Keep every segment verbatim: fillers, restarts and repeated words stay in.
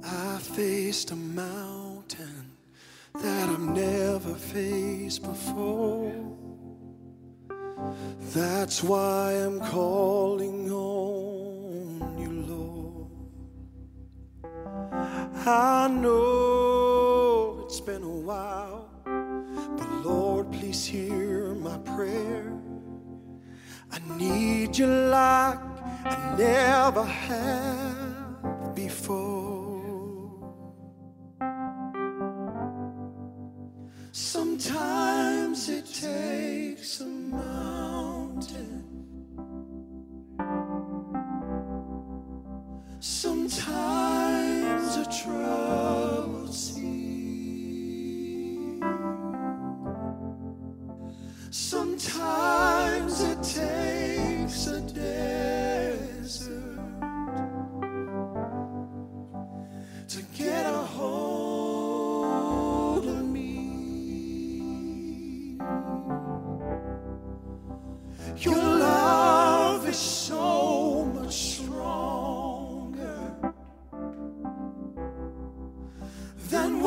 I faced a mountain that I've never faced before. That's why I'm calling on you, Lord. I know it's been a while, but Lord, please hear my prayer. I need you like I never have before. Sometimes it takes a mountain, sometimes a troubled sea, sometimes it takes a desert to get a hold of me. Your love is so much stronger than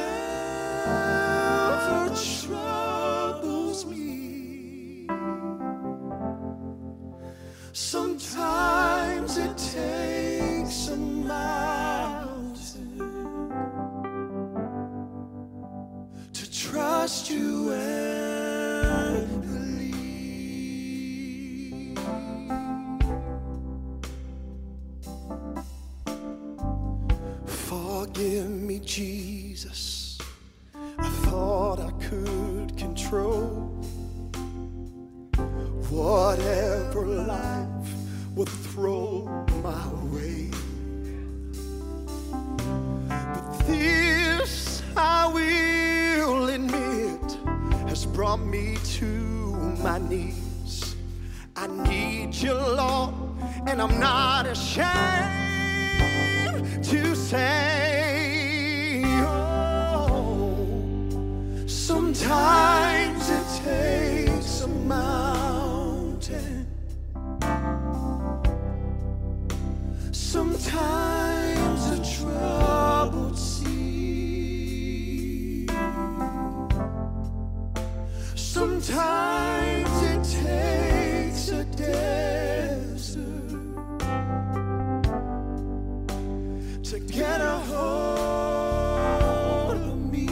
whatever troubles me. Sometimes it takes a mountain to trust you and believe. Forgive me, Jesus, I thought I could control whatever life would throw my way. But this, I will admit, has brought me to my knees. I need you, Lord, and I'm not ashamed to say, oh, sometimes it takes a mountain, sometimes a troubled sea, sometimes it takes a desert to get a hold of me.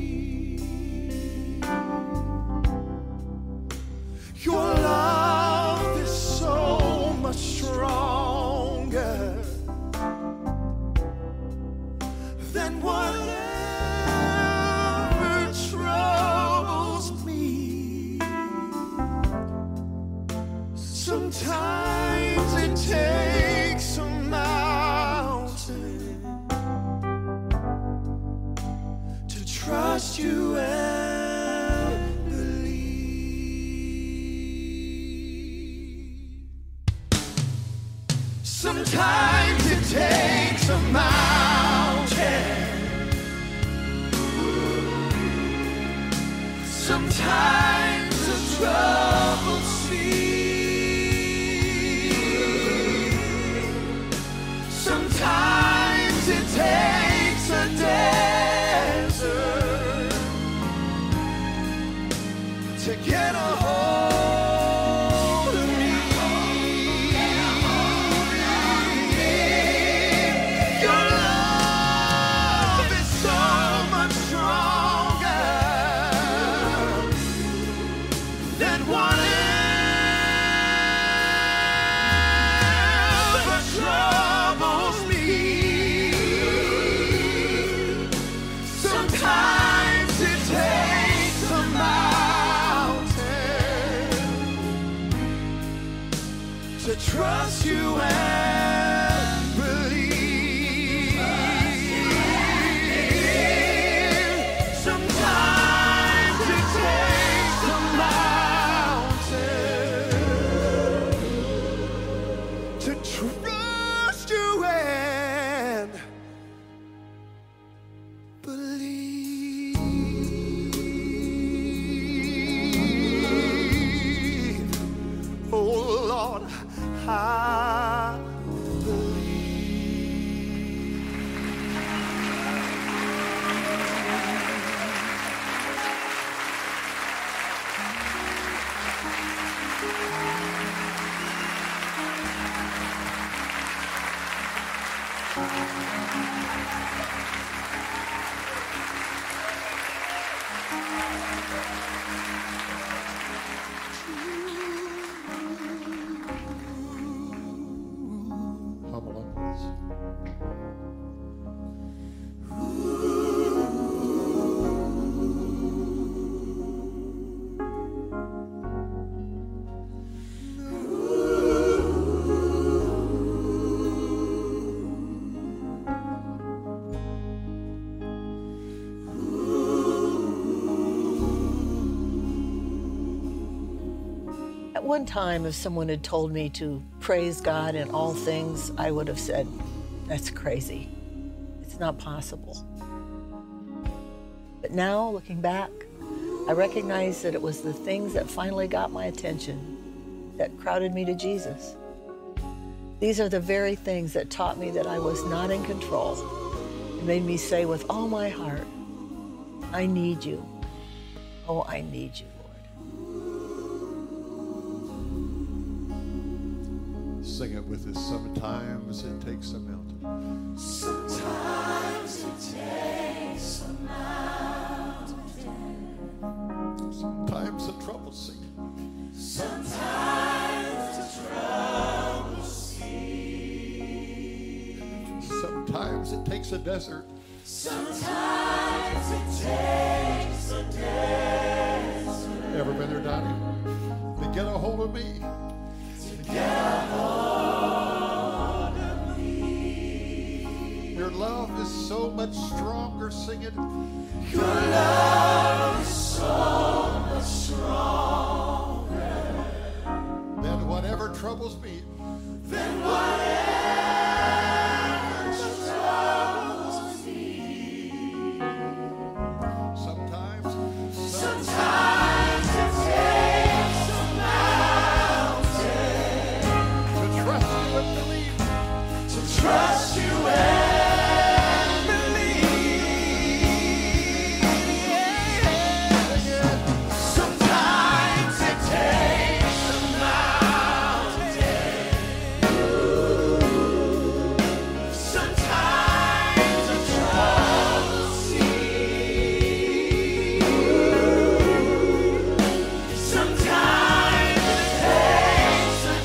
Your love is so much stronger than whatever troubles me. Sometimes it takes a mountain to trust you and believe. Sometimes it takes a mountain, sometimes a troubled sea, sometimes it takes a desert to get a hold of me. Your love is so much stronger than Humble up, please. At one time, if someone had told me to praise God in all things, I would have said, that's crazy. It's not possible. But now, looking back, I recognize that it was the things that finally got my attention that crowded me to Jesus. These are the very things that taught me that I was not in control and made me say with all my heart, I need you. Oh, I need you, Lord. Sing it with us. Sometimes it takes a mountain. Sometimes it takes a mountain. Sometimes the troubles sing. Sometimes the troubles cease. Sometimes it takes a desert. Sometimes it takes a desert. Ever been there, Donnie? To get a hold of me. To get a hold of me. Your love is so much stronger. Sing it. Your love is so much stronger Than whatever troubles me. than whatever troubles me. Sometimes, Sometimes it takes a mountain to trust you and believe. to trust you and believe. Sometimes it takes a mountain. Sometimes the troubles cease. Sometimes it takes a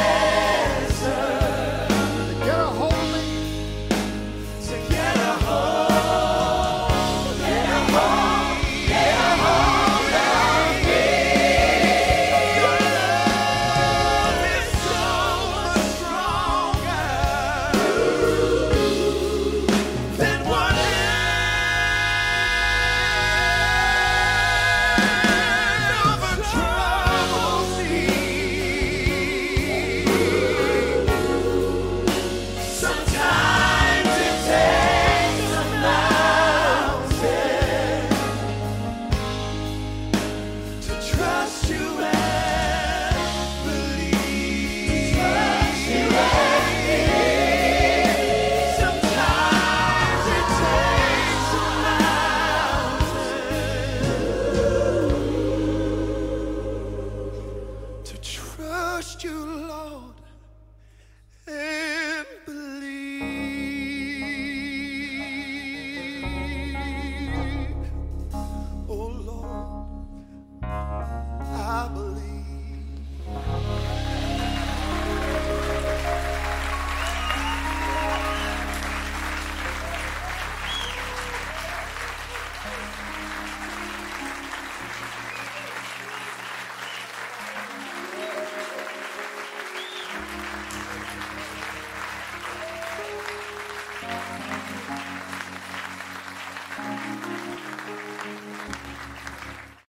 desert Get a hold of me. to get a hold, get a hold, get a hold of me. Your love is so much stronger than whatever troubles me. Sometimes it takes a mountain to trust you and believe. Trust you and believe. Sometimes it takes a mountain to trust you, Lord.